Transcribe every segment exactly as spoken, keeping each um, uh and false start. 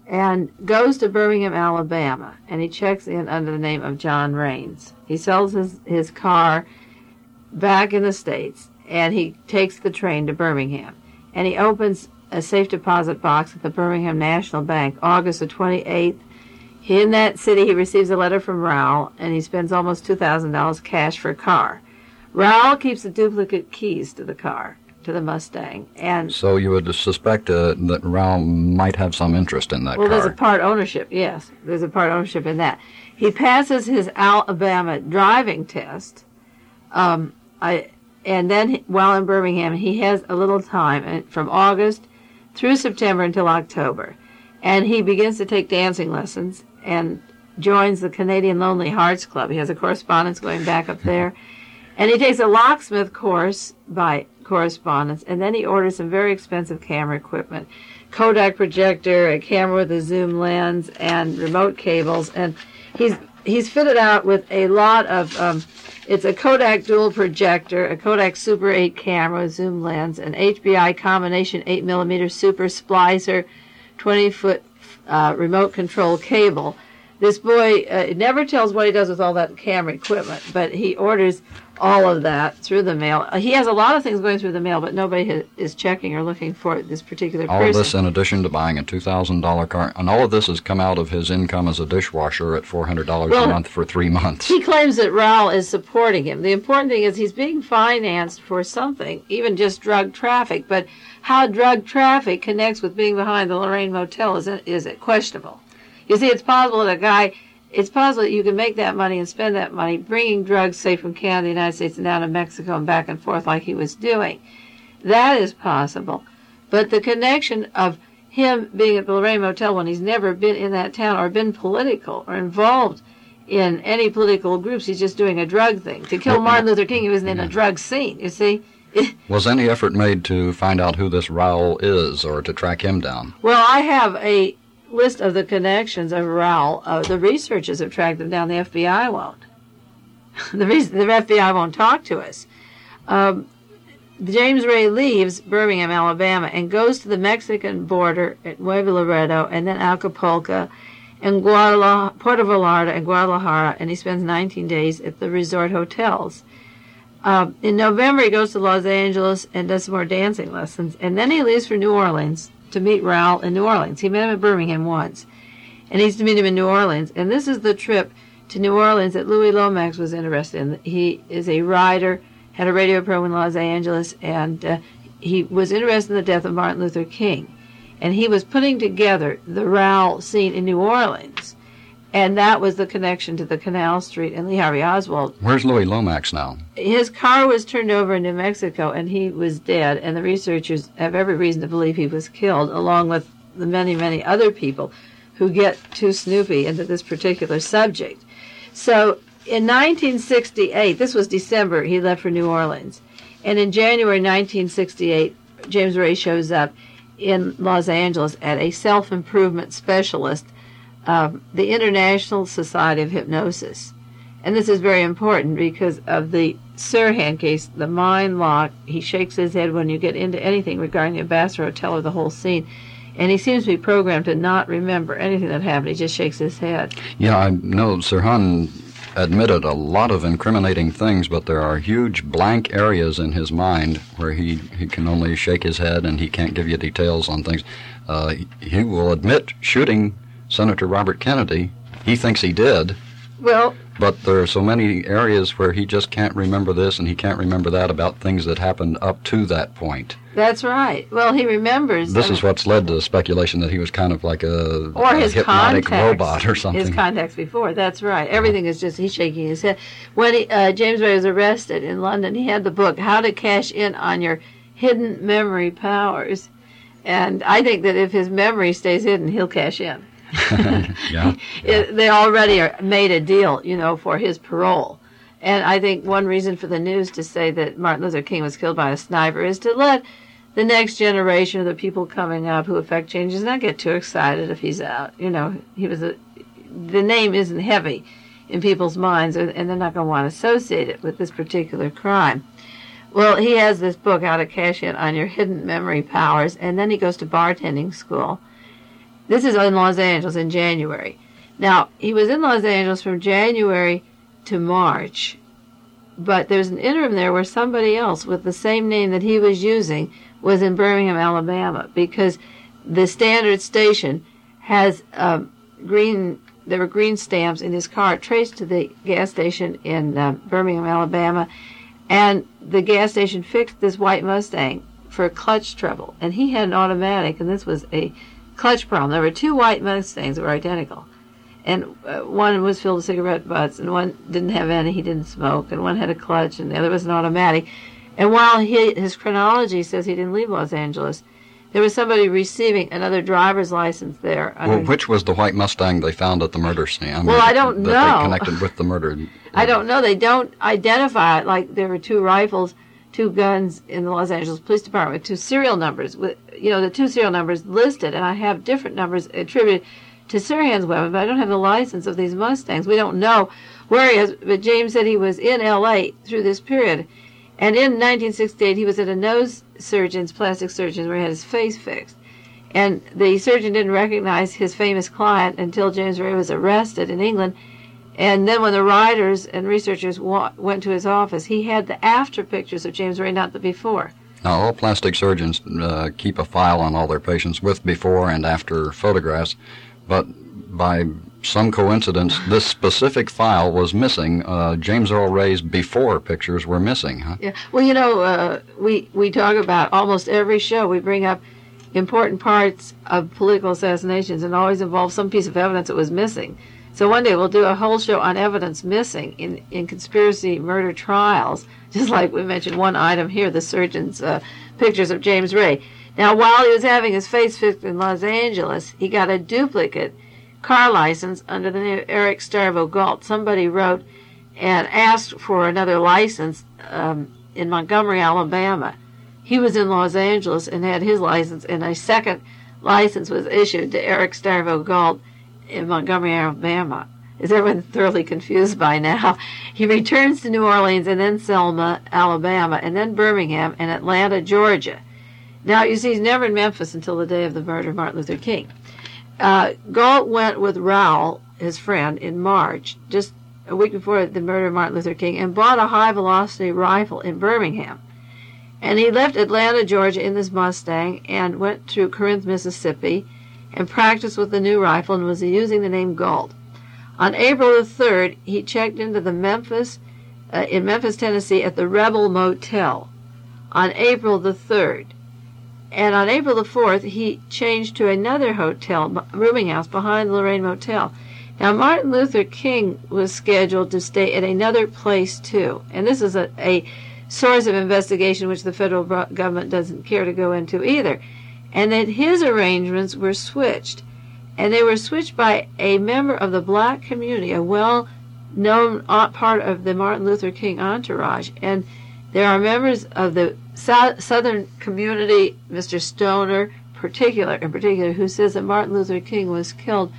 and goes to Birmingham, Alabama, and he checks in under the name of John Raines. He sells his, his car back in the States, and he takes the train to Birmingham. And he opens a safe deposit box at the Birmingham National Bank, August the twenty-eighth. In that city, he receives a letter from Rowell, and he spends almost two thousand dollars cash for a car. Rowell keeps the duplicate keys to the car, to the Mustang. And so you would suspect uh, that Rowell might have some interest in that well, car. Well, there's a part ownership, yes. There's a part ownership in that. He passes his Alabama driving test, um, I, and then while in Birmingham, he has a little time from August through September until October. And he begins to take dancing lessons and joins the Canadian Lonely Hearts Club. He has a correspondence going back up there. And he takes a locksmith course by correspondence, and then he orders some very expensive camera equipment, Kodak projector, a camera with a zoom lens, and remote cables. And he's he's fitted out with a lot of, um, it's a Kodak dual projector, a Kodak Super eight camera, zoom lens, an H B I combination eight millimeter super splicer, twenty-foot uh, remote control cable. This boy uh, never tells what he does with all that camera equipment, but he orders all of that through the mail. Uh, he has a lot of things going through the mail, but nobody ha- is checking or looking for this particular all person. All of this in addition to buying a two thousand dollars car. And all of this has come out of his income as a dishwasher at four hundred dollars well, a month for three months. He claims that Rowell is supporting him. The important thing is he's being financed for something, even just drug traffic. But how drug traffic connects with being behind the Lorraine Motel is, is it questionable. You see, it's possible that a guy, it's possible that you can make that money and spend that money bringing drugs, say, from Canada, the United States, and down to Mexico and back and forth like he was doing. That is possible. But the connection of him being at the Lorraine Motel when he's never been in that town or been political or involved in any political groups, he's just doing a drug thing. To kill Martin Luther King, he wasn't in a drug scene, you see. Was any effort made to find out who this Rowell is or to track him down? Well, I have a list of the connections of Rowell. Uh, the researchers have tracked them down. The F B I won't. the reason the F B I won't talk to us. Um, James Ray leaves Birmingham, Alabama, and goes to the Mexican border at Nuevo Laredo, and then Acapulco, and Guadalajara, Puerto Vallarta, and Guadalajara, and he spends nineteen days at the resort hotels. Uh, in November, he goes to Los Angeles and does some more dancing lessons, and then he leaves for New Orleans to meet Rowell in New Orleans. He met him at Birmingham once, and he's to meet him in New Orleans. And this is the trip to New Orleans that Louis Lomax was interested in. He is a writer, had a radio program in Los Angeles, and uh, he was interested in the death of Martin Luther King. And he was putting together the Rowell scene in New Orleans, and that was the connection to the Canal Street and Lee Harvey Oswald. Where's Louis Lomax now? His car was turned over in New Mexico, and he was dead, and the researchers have every reason to believe he was killed, along with the many, many other people who get too snoopy into this particular subject. So in nineteen sixty-eight, this was December, he left for New Orleans, and in January nineteen sixty-eight, James Ray shows up in Los Angeles at a self-improvement specialist, Um, the International Society of Hypnosis. And this is very important because of the Sirhan case, the mind lock. He shakes his head when you get into anything regarding the Ambassador Hotel or the whole scene. And he seems to be programmed to not remember anything that happened. He just shakes his head. Yeah, I know Sirhan admitted a lot of incriminating things, but there are huge blank areas in his mind where he, he can only shake his head and he can't give you details on things. Uh, he, he will admit shooting Senator Robert Kennedy. He thinks he did. Well, but there are so many areas where he just can't remember this and he can't remember that about things that happened up to that point. That's right. Well, he remembers. This I mean, is what's led to the speculation that he was kind of like a, or a his hypnotic contacts, robot or something. His contacts before. That's right. Everything is just, he's shaking his head. When he, uh, James Ray was arrested in London, he had the book, How to Cash In on Your Hidden Memory Powers. And I think that if his memory stays hidden, he'll cash in. yeah, yeah. It, they already are made a deal, you know, for his parole. And I think one reason for the news to say that Martin Luther King was killed by a sniper is to let the next generation of the people coming up who affect changes not get too excited if he's out. You know, he was a, the name isn't heavy in people's minds, and they're not going to want to associate it with this particular crime. Well, he has this book, How to Cash In on Your Hidden Memory Powers, and then he goes to bartending school. This is in Los Angeles in January. Now, he was in Los Angeles from January to March, but there's an interim there where somebody else with the same name that he was using was in Birmingham, Alabama, because the Standard station has um, green, there were green stamps in his car traced to the gas station in uh, Birmingham, Alabama, and the gas station fixed this white Mustang for clutch trouble, and he had an automatic, and this was a clutch problem. There were two white Mustangs that were identical, and uh, one was filled with cigarette butts, and one didn't have any, he didn't smoke, and one had a clutch, and the other was an automatic. And while he, his chronology says he didn't leave Los Angeles, there was somebody receiving another driver's license there. Well, which was the white Mustang they found at the murder scene? I mean, well, I don't that know. They connected with the murder. I don't know. They don't identify it. Like there were two rifles, two guns in the Los Angeles Police Department, two serial numbers. With you know the two serial numbers listed, and I have different numbers attributed to Sirhan's weapon, but I don't have the license of these Mustangs. We don't know where he is. But James said he was in L A through this period. And in nineteen sixty-eight, he was at a nose surgeon's, plastic surgeon's, where he had his face fixed. And the surgeon didn't recognize his famous client until James Ray was arrested in England. And then when the writers and researchers wa- went to his office, he had the after pictures of James Ray, not the before. Now, all plastic surgeons uh, keep a file on all their patients with before and after photographs, but by some coincidence, this specific file was missing. Uh, James Earl Ray's before pictures were missing, huh? Yeah. Well, you know, uh, we, we talk about almost every show, we bring up important parts of political assassinations and always involve some piece of evidence that was missing. So one day we'll do a whole show on evidence missing in, in conspiracy murder trials, just like we mentioned one item here, the surgeon's uh, pictures of James Ray. Now, while he was having his face fixed in Los Angeles, he got a duplicate car license under the name of Eric Starvo Galt. Somebody wrote and asked for another license um, in Montgomery, Alabama. He was in Los Angeles and had his license, and a second license was issued to Eric Starvo Galt in Montgomery, Alabama. Is everyone thoroughly confused by now? He returns to New Orleans and then Selma, Alabama, and then Birmingham and Atlanta, Georgia. Now, you see, he's never in Memphis until the day of the murder of Martin Luther King. Uh, Galt went with Rowell, his friend, in March, just a week before the murder of Martin Luther King, and bought a high-velocity rifle in Birmingham. And he left Atlanta, Georgia in this Mustang and went to Corinth, Mississippi, and practiced with the new rifle and was using the name Galt. On April the third, he checked into the Memphis, uh, in Memphis, Tennessee, at the Rebel Motel on April the third. And on April the fourth, he changed to another hotel, rooming house, behind the Lorraine Motel. Now, Martin Luther King was scheduled to stay at another place, too. And this is a, a source of investigation which the federal government doesn't care to go into either. And that his arrangements were switched. And they were switched by a member of the black community, a well-known part of the Martin Luther King entourage. And there are members of the Southern community, Mister Stoner, particular in particular, who says that Martin Luther King was killed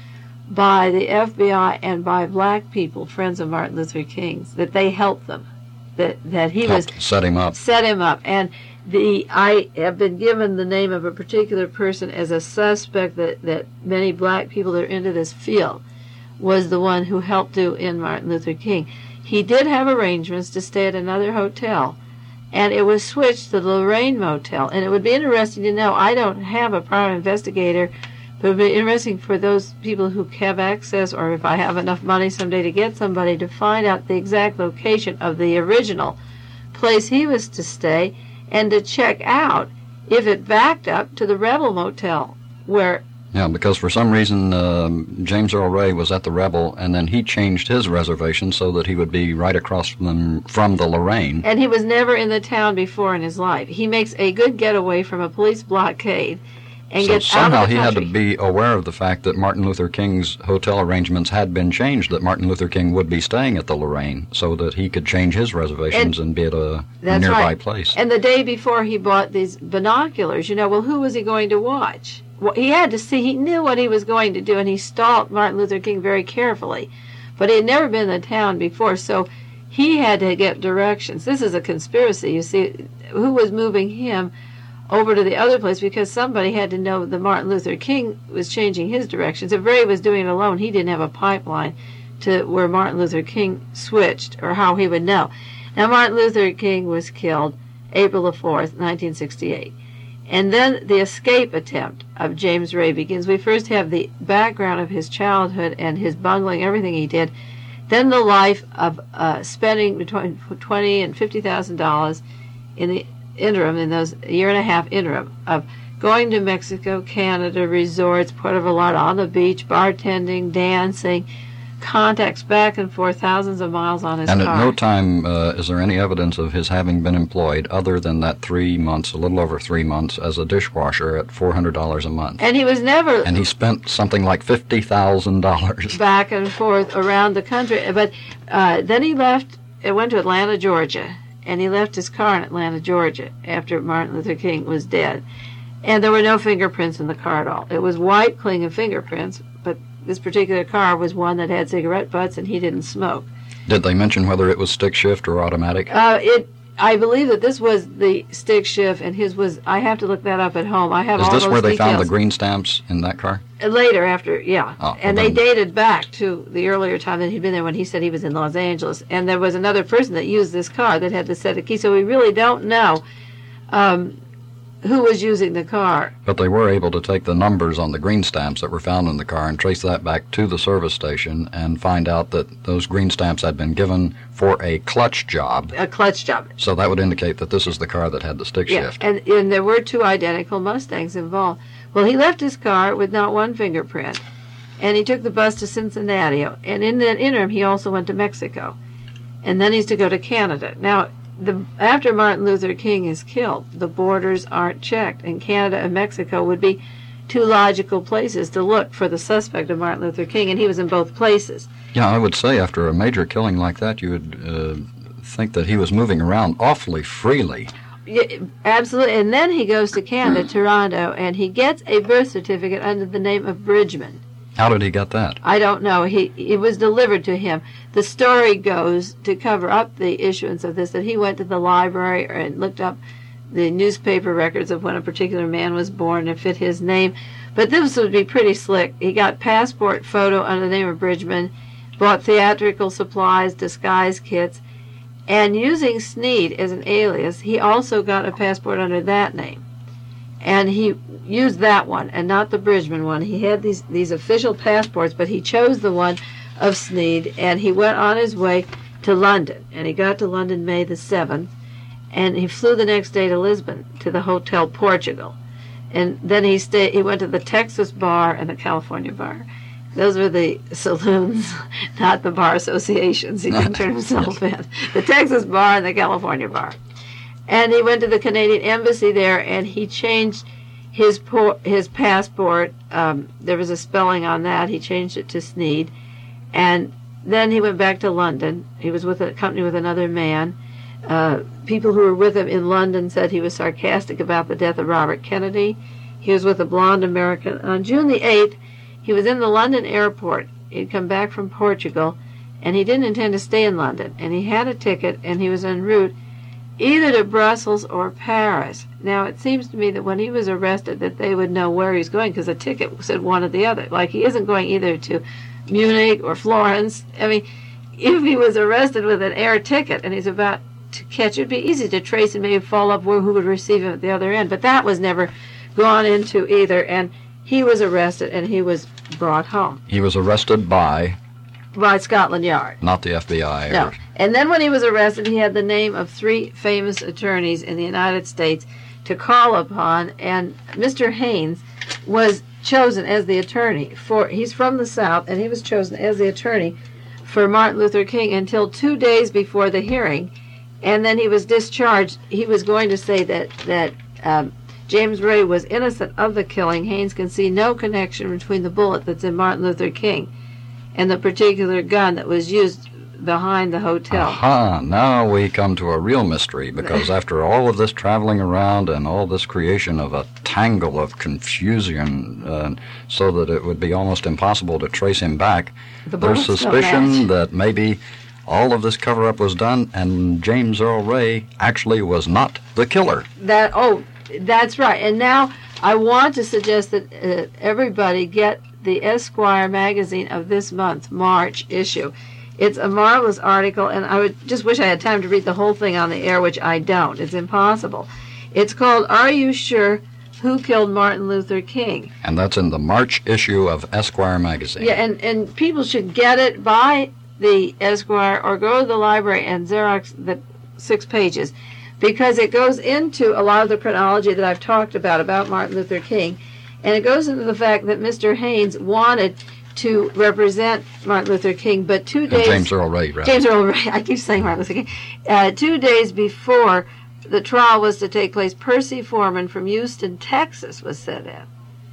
by the F B I and by black people, friends of Martin Luther King's, that they helped them, that that he Helped was set him up. Set him up, and the I have been given the name of a particular person as a suspect that that many black people that are into this field was the one who helped do in Martin Luther King. He did have arrangements to stay at another hotel, and it was switched to the Lorraine Motel. And it would be interesting to know, I don't have a private investigator, but it would be interesting for those people who have access, or if I have enough money someday to get somebody, to find out the exact location of the original place he was to stay, and to check out if it backed up to the Rebel Motel, where... Yeah, because for some reason um, James Earl Ray was at the Rebel, and then he changed his reservation so that he would be right across from, from the Lorraine. And he was never in the town before in his life. He makes a good getaway from a police blockade and so gets out of the country. Somehow he had to be aware of the fact that Martin Luther King's hotel arrangements had been changed, that Martin Luther King would be staying at the Lorraine, so that he could change his reservations and, and be at a, a nearby right. place. And the day before he bought these binoculars, you know, well, who was he going to watch? Well, he had to see, he knew what he was going to do, and he stalked Martin Luther King very carefully. But he had never been in the town before, so he had to get directions. This is a conspiracy, you see. Who was moving him? over to the other place because somebody had to know that Martin Luther King was changing his directions. If Ray was doing it alone, he didn't have a pipeline to where Martin Luther King switched or how he would know. Now, Martin Luther King was killed April the fourth, nineteen sixty-eight. And then the escape attempt of James Ray begins. We first have the background of his childhood and his bungling, everything he did. Then the life of uh, spending between twenty and fifty thousand dollars in the interim, in those year and a half interim, of going to Mexico, Canada, resorts, Puerto Vallarta, on the beach, bartending, dancing, contacts back and forth, thousands of miles on his and car. And at no time uh, is there any evidence of his having been employed other than that three months, a little over three months, as a dishwasher at four hundred dollars a month. And he was never... And he spent something like fifty thousand dollars. Back and forth around the country. But uh, then he left, it went to Atlanta, Georgia, and he left his car in Atlanta, Georgia, after Martin Luther King was dead. And there were no fingerprints in the car at all. It was white, clean of fingerprints, but this particular car was one that had cigarette butts, and he didn't smoke. Did they mention whether it was stick shift or automatic? Uh, it. I believe that this was the stick shift, and his was. I have to look that up at home. I have Is all this those where they details. found the green stamps in that car? Later, after, yeah. Oh, and well they then- dated back to the earlier time that he'd been there when he said he was in Los Angeles. And there was another person that used this car that had the set of keys, so we really don't know um, who was using the car. But they were able to take the numbers on the green stamps that were found in the car and trace that back to the service station and find out that those green stamps had been given for a clutch job. A clutch job. So that would indicate that this is the car that had the stick Yeah, shift. and, and there were two identical Mustangs involved. Well, he left his car with not one fingerprint, and he took the bus to Cincinnati. And in that interim, he also went to Mexico. And then he's to go to Canada. Now, the, after Martin Luther King is killed, the borders aren't checked, and Canada and Mexico would be two logical places to look for the suspect of Martin Luther King, and he was in both places. Yeah, I would say after a major killing like that, you would uh, think that he was moving around awfully freely. Yeah, absolutely. And then he goes to Canada, Toronto, and he gets a birth certificate under the name of Bridgman. How did he get that? I don't know. He it was delivered to him. The story goes, to cover up the issuance of this, that he went to the library and looked up the newspaper records of when a particular man was born and fit his name. But this would be pretty slick. He got passport photo under the name of Bridgman, bought theatrical supplies, disguise kits, and using Sneed as an alias, he also got a passport under that name. And he used that one and not the Bridgman one. He had these, these official passports, but he chose the one of Sneed, and he went on his way to London. And he got to London May the seventh, and he flew the next day to Lisbon, to the Hotel Portugal. And then he stayed. He went to the Texas bar and the California bar. Those were the saloons, not the bar associations. He didn't turn himself in. The Texas bar and the California bar. And he went to the Canadian embassy there, and he changed his por- his passport. Um, there was a spelling on that. He changed it to Sneed. And then he went back to London. He was with a company with another man. Uh, people who were with him in London said he was sarcastic about the death of Robert Kennedy. He was with a blonde American. On June the eighth, he was in the London airport. He'd come back from Portugal, and he didn't intend to stay in London. And he had a ticket, and he was en route either to Brussels or Paris. Now, it seems to me that when he was arrested that they would know where he's going because the ticket said one or the other. Like, he isn't going either to Munich or Florence. I mean, if he was arrested with an air ticket and he's about to catch it, it'd be easy to trace and maybe follow up where who would receive him at the other end. But that was never gone into either, and he was arrested and he was brought home. He was arrested by... By Scotland Yard. Not the F B I. Or... No. And then when he was arrested, he had the name of three famous attorneys in the United States to call upon, and Mister Haynes was chosen as the attorney for, he's from the South, and he was chosen as the attorney for Martin Luther King until two days before the hearing, and then he was discharged. He was going to say that, that um, James Ray was innocent of the killing. Haynes can see no connection between the bullet that's in Martin Luther King and the particular gun that was used behind the hotel. Aha, now we come to a real mystery, because after all of this traveling around and all this creation of a tangle of confusion, uh, so that it would be almost impossible to trace him back, The there's bullets don't suspicion match. that maybe all of this cover-up was done and James Earl Ray actually was not the killer. That, oh, That's right. And now I want to suggest that uh, everybody get the Esquire magazine of this month, March issue. It's a marvelous article, and I would just wish I had time to read the whole thing on the air, which I don't. It's impossible. It's called Are You Sure Who Killed Martin Luther King? And that's in the March issue of Esquire magazine. Yeah, and, and people should get it, buy the Esquire, or go to the library and Xerox the six pages, because it goes into a lot of the chronology that I've talked about, about Martin Luther King, and it goes into the fact that Mister Haynes wanted to represent Martin Luther King, but two days... Uh, James Earl Ray, right? James Earl Ray, I keep saying Martin Luther King. Uh, two days before the trial was to take place, Percy Foreman from Houston, Texas was set in.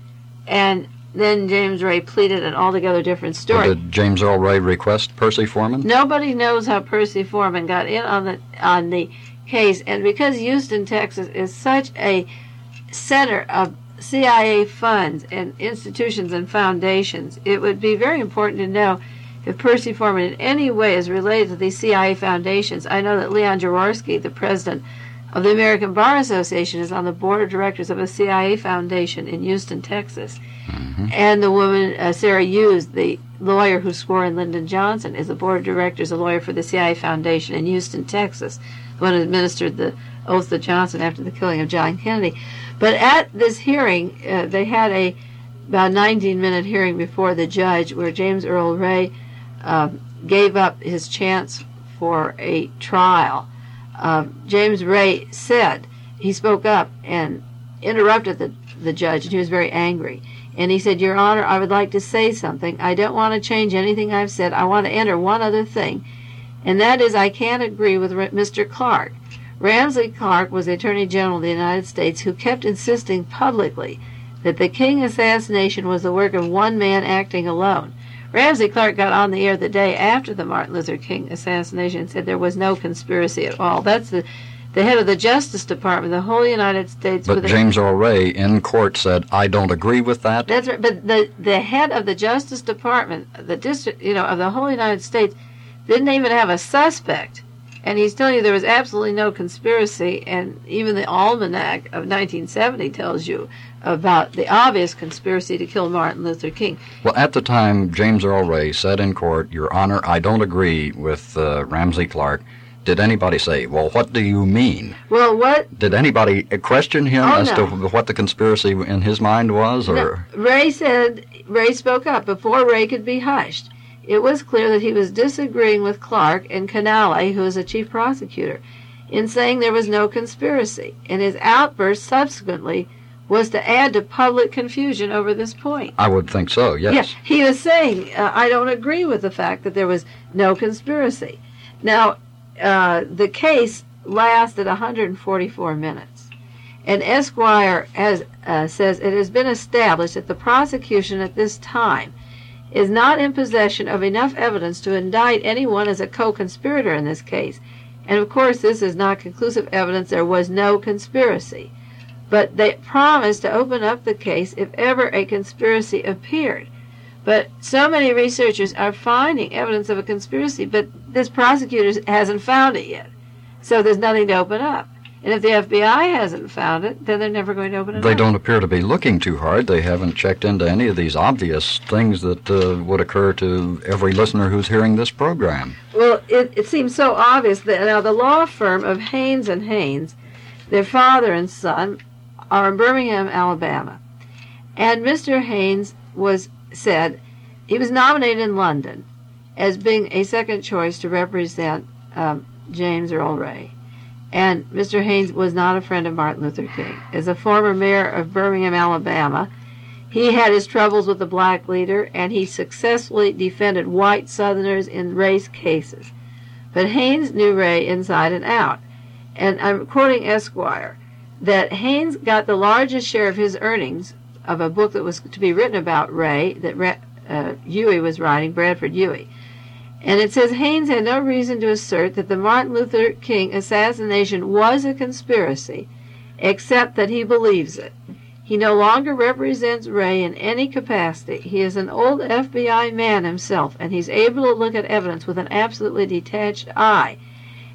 And then James Ray pleaded an altogether different story. Well, did James Earl Ray request Percy Foreman? Nobody knows how Percy Foreman got in on the on the case, and because Houston, Texas is such a center of C I A funds and institutions and foundations, it would be very important to know if Percy Foreman in any way is related to these C I A foundations. I know that Leon Jaworski, the president of the American Bar Association, is on the board of directors of a C I A foundation in Houston, Texas. Mm-hmm. And the woman, uh, Sarah Hughes, the lawyer who swore in Lyndon Johnson, is the board of directors, a lawyer for the C I A foundation in Houston, Texas, the one who administered the oath to Johnson after the killing of John Kennedy. But at this hearing, uh, they had a about nineteen minute hearing before the judge where James Earl Ray uh, gave up his chance for a trial. Uh, James Ray said, he spoke up and interrupted the, the judge, and he was very angry. And he said, Your Honor, I would like to say something. I don't want to change anything I've said. I want to enter one other thing, and that is I can't agree with Mister Clark. Ramsey Clark was the Attorney General of the United States who kept insisting publicly that the King assassination was the work of one man acting alone. Ramsey Clark got on the air the day after the Martin Luther King assassination and said there was no conspiracy at all. That's the, the head of the Justice Department, the whole United States. But James Earl Ray in court said, I don't agree with that. That's right. But the, the head of the Justice Department, the district, you know, of the whole United States, didn't even have a suspect. And he's telling you there was absolutely no conspiracy, and even the Almanac of nineteen seventy tells you about the obvious conspiracy to kill Martin Luther King. Well, at the time, James Earl Ray said in court, Your Honor, I don't agree with uh, Ramsey Clark. Did anybody say, well, what do you mean? Well, what? Did anybody question him oh, as no. to what the conspiracy in his mind was? Or no. Ray said, Ray spoke up before Ray could be hushed. It was clear that he was disagreeing with Clark and Canale, who was the chief prosecutor, in saying there was no conspiracy, and his outburst subsequently was to add to public confusion over this point. I would think so, yes. Yeah, he was saying, uh, I don't agree with the fact that there was no conspiracy. Now, uh, the case lasted one hundred forty-four minutes, and Esquire has, uh, says it has been established that the prosecution at this time is not in possession of enough evidence to indict anyone as a co-conspirator in this case. And of course, this is not conclusive evidence there was no conspiracy. But they promised to open up the case if ever a conspiracy appeared. But so many researchers are finding evidence of a conspiracy, but this prosecutor hasn't found it yet. So there's nothing to open up. And if the F B I hasn't found it, then they're never going to open it They up. don't appear to be looking too hard. They haven't checked into any of these obvious things that uh, would occur to every listener who's hearing this program. Well, it, it seems so obvious that now the law firm of Haynes and Haynes, their father and son, are in Birmingham, Alabama. And Mister Haynes was said, he was nominated in London as being a second choice to represent um, James Earl Ray. And Mister Haynes was not a friend of Martin Luther King. As a former mayor of Birmingham, Alabama, he had his troubles with the black leader, and he successfully defended white Southerners in race cases. But Haynes knew Ray inside and out. And I'm quoting Esquire, that Haynes got the largest share of his earnings of a book that was to be written about Ray, that uh, Huey was writing, Bradford Huey. And it says, Haynes had no reason to assert that the Martin Luther King assassination was a conspiracy, except that he believes it. He no longer represents Ray in any capacity. He is an old F B I man himself, and he's able to look at evidence with an absolutely detached eye.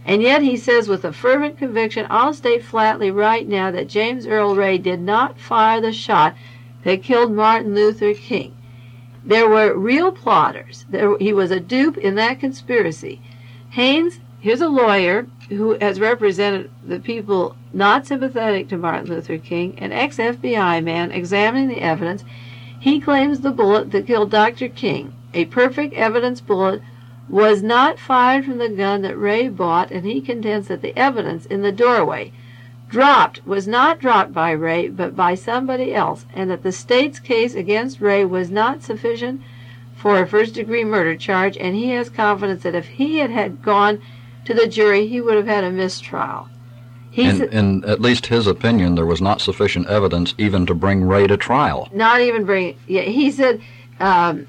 And yet he says with a fervent conviction, I'll state flatly right now that James Earl Ray did not fire the shot that killed Martin Luther King. There were real plotters. There, he was a dupe in that conspiracy. Haynes, here's a lawyer who has represented the people not sympathetic to Martin Luther King, an ex-F B I man examining the evidence. He claims the bullet that killed Doctor King, a perfect evidence bullet, was not fired from the gun that Ray bought, and he contends that the evidence in the doorway dropped was not dropped by Ray, but by somebody else, and that the state's case against Ray was not sufficient for a first-degree murder charge, and he has confidence that if he had, had gone to the jury, he would have had a mistrial. He's, in, in at least his opinion, there was not sufficient evidence even to bring Ray to trial. Not even bring... Yeah, he said... Um,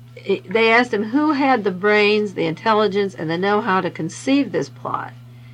they asked him who had the brains, the intelligence, and the know-how to conceive this plot.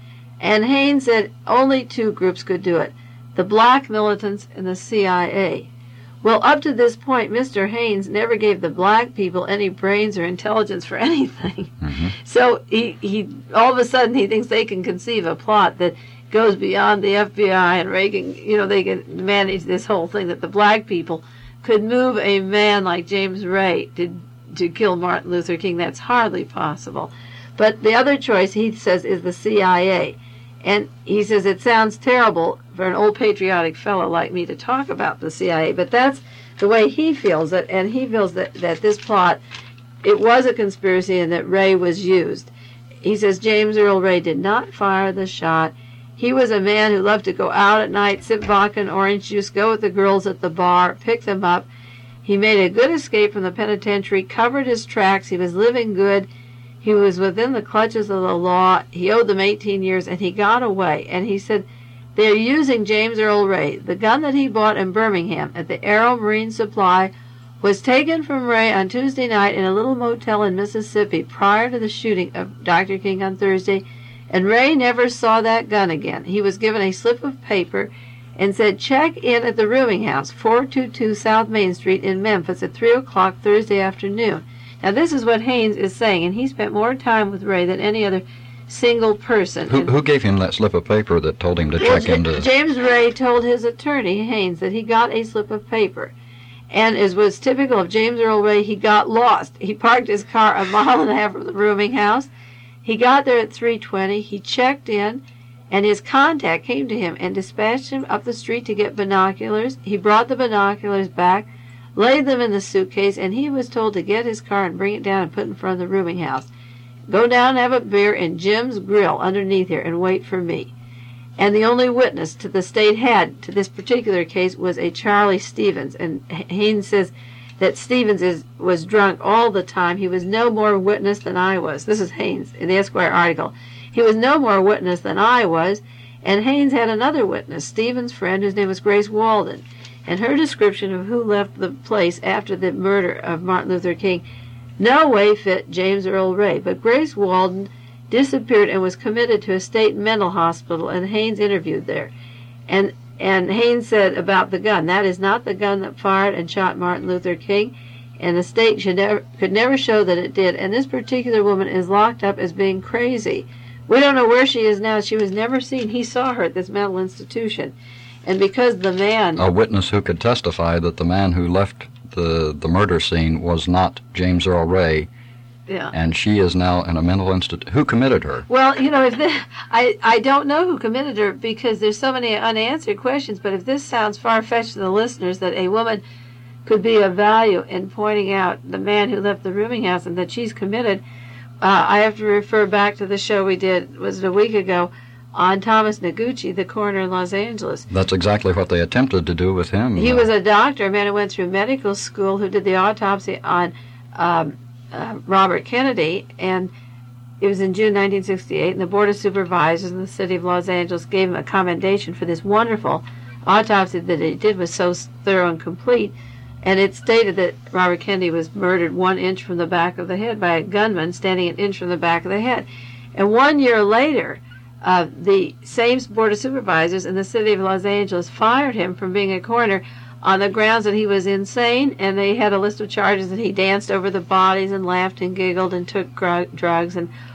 And Haynes said only two groups could do it, the black militants and the C I A. Well, up to this point, Mister Haynes never gave the black people any brains or intelligence for anything. Mm-hmm. So he, he all of a sudden he thinks they can conceive a plot that goes beyond the F B I and Reagan, you know, they can manage this whole thing, that the black people could move a man like James Ray to to kill Martin Luther King. That's hardly possible. But the other choice, he says, is the C I A. And he says it sounds terrible for an old patriotic fellow like me to talk about the C I A, but that's the way he feels it, and he feels that, that this plot, it was a conspiracy and that Ray was used. He says James Earl Ray did not fire the shot. He was a man who loved to go out at night, sip vodka and orange juice, go with the girls at the bar, pick them up. He made a good escape from the penitentiary, covered his tracks. He was living good. He was within the clutches of the law. He owed them eighteen years, and he got away. And he said, they're using James Earl Ray. The gun that he bought in Birmingham at the Aero Marine Supply was taken from Ray on Tuesday night in a little motel in Mississippi prior to the shooting of Doctor King on Thursday, and Ray never saw that gun again. He was given a slip of paper and said, check in at the rooming house, four two two South Main Street in Memphis at three o'clock Thursday afternoon. Now, this is what Haynes is saying, and he spent more time with Ray than any other single person. Who, who gave him that slip of paper that told him to well, check into... James Ray told his attorney, Haynes, that he got a slip of paper. And as was typical of James Earl Ray, he got lost. He parked his car a mile and a half from the rooming house. He got there at three twenty. He checked in, and his contact came to him and dispatched him up the street to get binoculars. He brought the binoculars back, laid them in the suitcase, and he was told to get his car and bring it down and put it in front of the rooming house. Go down and have a beer in Jim's Grill underneath here and wait for me. And the only witness to the state had to this particular case was a Charlie Stevens. And Haynes says that Stevens is, was drunk all the time. He was no more witness than I was. This is Haynes in the Esquire article. He was no more witness than I was. And Haynes had another witness, Stevens' friend, whose name was Grace Walden. And her description of who left the place after the murder of Martin Luther King no way fit James Earl Ray. But Grace Walden disappeared and was committed to a state mental hospital, and Haynes interviewed there. And and Haynes said about the gun, that is not the gun that fired and shot Martin Luther King, and the state should never, could never show that it did. And this particular woman is locked up as being crazy. We don't know where she is now. She was never seen. He saw her at this mental institution. And because the man... A witness who could testify that the man who left the, the murder scene was not James Earl Ray, yeah. And she is now in a mental institution. Who committed her? Well, you know, if this, I, I don't know who committed her because there's so many unanswered questions, but if this sounds far-fetched to the listeners that a woman could be of value in pointing out the man who left the rooming house and that she's committed, uh, I have to refer back to the show we did, was it a week ago, on Thomas Noguchi, the coroner in Los Angeles. That's exactly what they attempted to do with him. He was a doctor, a man who went through medical school, who did the autopsy on um, uh, Robert Kennedy, and it was in June nineteen sixty-eight, and the Board of Supervisors in the city of Los Angeles gave him a commendation for this wonderful autopsy that he did, was so thorough and complete, and it stated that Robert Kennedy was murdered one inch from the back of the head by a gunman standing an inch from the back of the head. And one year later, Uh, the same Board of Supervisors in the city of Los Angeles fired him from being a coroner on the grounds that he was insane, and they had a list of charges that he danced over the bodies and laughed and giggled and took gr- drugs and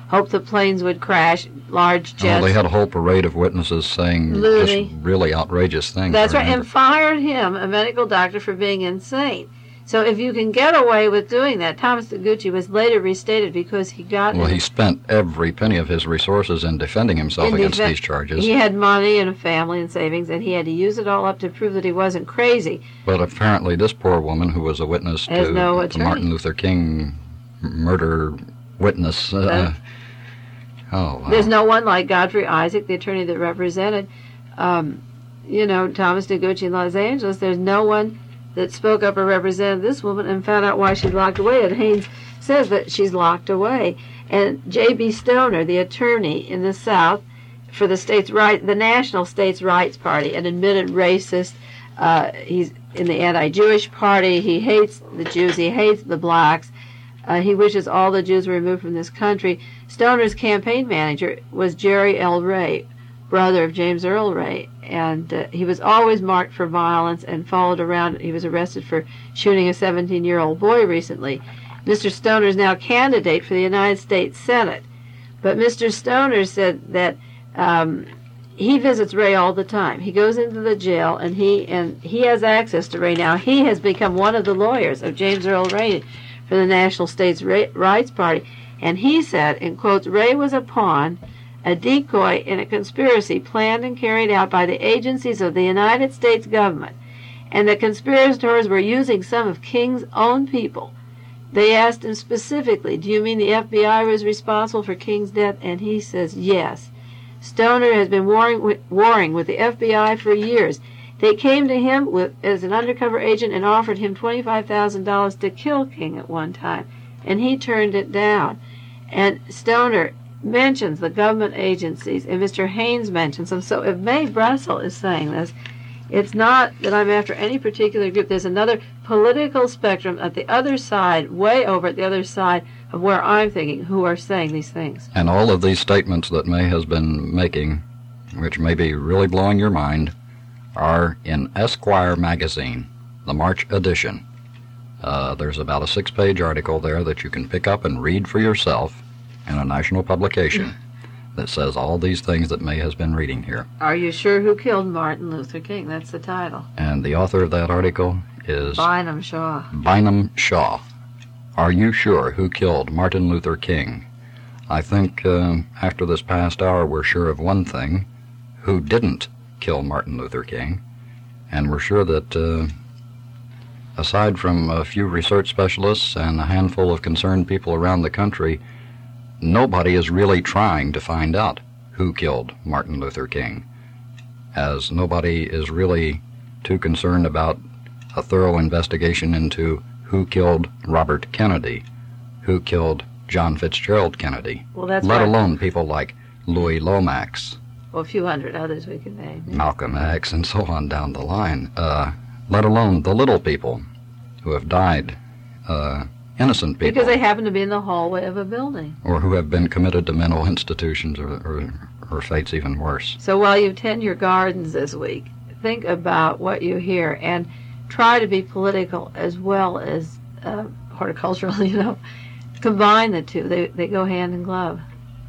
hoped the planes would crash, large jets. Oh, they had a whole parade of witnesses saying Loony. just really outrageous things. That's I right, and remember. fired him, a medical doctor, for being insane. So if you can get away with doing that, Thomas Taguchi was later restated because he got... Well, in, he spent every penny of his resources in defending himself in against defen- these charges. He had money and a family and savings, and he had to use it all up to prove that he wasn't crazy. But apparently this poor woman, who was a witness Has to no the attorney. Martin Luther King murder witness... Uh, oh, wow. There's no one like Godfrey Isaac, the attorney that represented, um, you know, Thomas Taguchi in Los Angeles. There's no one that spoke up or represented this woman and found out why she's locked away. And Haynes says that she's locked away. And J B Stoner, the attorney in the South for the states' right, the National States' Rights Party, an admitted racist. Uh, he's in the anti-Jewish party. He hates the Jews. He hates the blacks. Uh, he wishes all the Jews were removed from this country. Stoner's campaign manager was Jerry L. Ray, brother of James Earl Ray, and uh, he was always marked for violence and followed around. He was arrested for shooting a seventeen-year-old boy recently. Mister Stoner is now candidate for the United States Senate, but Mister Stoner said that um, he visits Ray all the time. He goes into the jail, and he and he has access to Ray now. He has become one of the lawyers of James Earl Ray for the National States Rights Party, and he said, in quotes, Ray was a pawn, a decoy in a conspiracy planned and carried out by the agencies of the United States government, and the conspirators were using some of King's own people. They asked him specifically, do you mean the F B I was responsible for King's death? And he says, yes. Stoner has been warring with, warring with the F B I for years. They came to him with, as an undercover agent and offered him twenty-five thousand dollars to kill King at one time, and he turned it down. And Stoner mentions the government agencies, and Mister Haynes mentions them. So if Mae Brussel is saying this, it's not that I'm after any particular group. There's another political spectrum at the other side, way over at the other side of where I'm thinking, who are saying these things. And all of these statements that May has been making, which may be really blowing your mind, are in Esquire magazine, the March edition. Uh, there's about a six-page article there that you can pick up and read for yourself in a national publication that says all these things that May has been reading here. Are you sure who killed Martin Luther King? That's the title. And the author of that article is Bynum Shaw. Bynum Shaw. Are you sure who killed Martin Luther King? I think uh, after this past hour we're sure of one thing, who didn't kill Martin Luther King, and we're sure that uh, aside from a few research specialists and a handful of concerned people around the country, nobody is really trying to find out who killed Martin Luther King, as nobody is really too concerned about a thorough investigation into who killed Robert Kennedy, who killed John Fitzgerald Kennedy, Well, that's let right. alone people like Louis Lomax, Well, a few hundred others we could name. Malcolm X, and so on down the line, uh, let alone the little people who have died, uh, innocent people. Because they happen to be in the hallway of a building. Or who have been committed to mental institutions, or, or, or fates even worse. So while you tend your gardens this week, think about what you hear and try to be political as well as uh, horticultural, you know. Combine the two. They, they go hand in glove.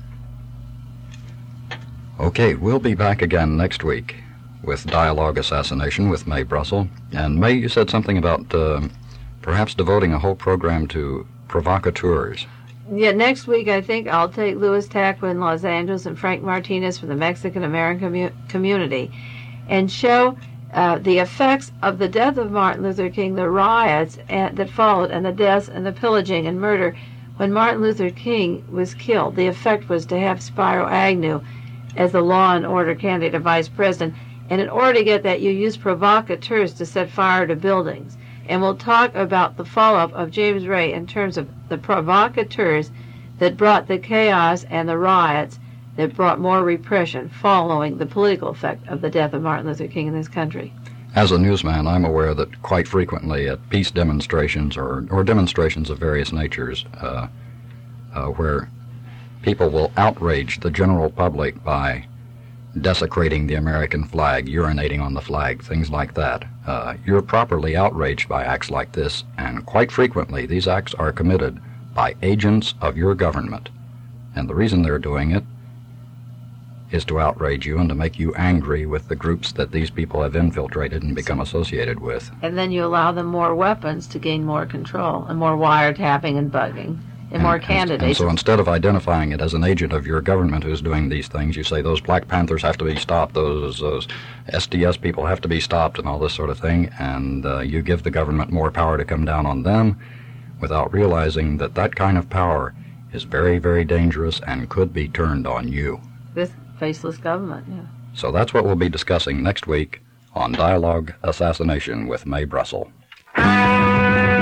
Okay, we'll be back again next week with Dialogue Assassination with Mae Brussel. And Mae, you said something about uh, perhaps devoting a whole program to provocateurs. Yeah, next week I think I'll take Louis Taqua in Los Angeles and Frank Martinez from the Mexican-American commu- community and show uh, the effects of the death of Martin Luther King, the riots and, that followed, and the deaths and the pillaging and murder. When Martin Luther King was killed, the effect was to have Spiro Agnew as the law and order candidate of vice president. And in order to get that, you use provocateurs to set fire to buildings. And we'll talk about the follow-up of James Ray in terms of the provocateurs that brought the chaos and the riots that brought more repression following the political effect of the death of Martin Luther King in this country. As a newsman, I'm aware that quite frequently at peace demonstrations or, or demonstrations of various natures uh, uh, where people will outrage the general public by desecrating the American flag, urinating on the flag, things like that. Uh, you're properly outraged by acts like this, and quite frequently these acts are committed by agents of your government. And the reason they're doing it is to outrage you and to make you angry with the groups that these people have infiltrated and become associated with. And then you allow them more weapons to gain more control, and more wiretapping and bugging, and, and more candidates. And, and so instead of identifying it as an agent of your government who's doing these things, you say those Black Panthers have to be stopped, those, those S D S people have to be stopped, and all this sort of thing, and uh, you give the government more power to come down on them without realizing that that kind of power is very, very dangerous and could be turned on you. This faceless government, yeah. So that's what we'll be discussing next week on Dialogue Assassination with Mae Brussell.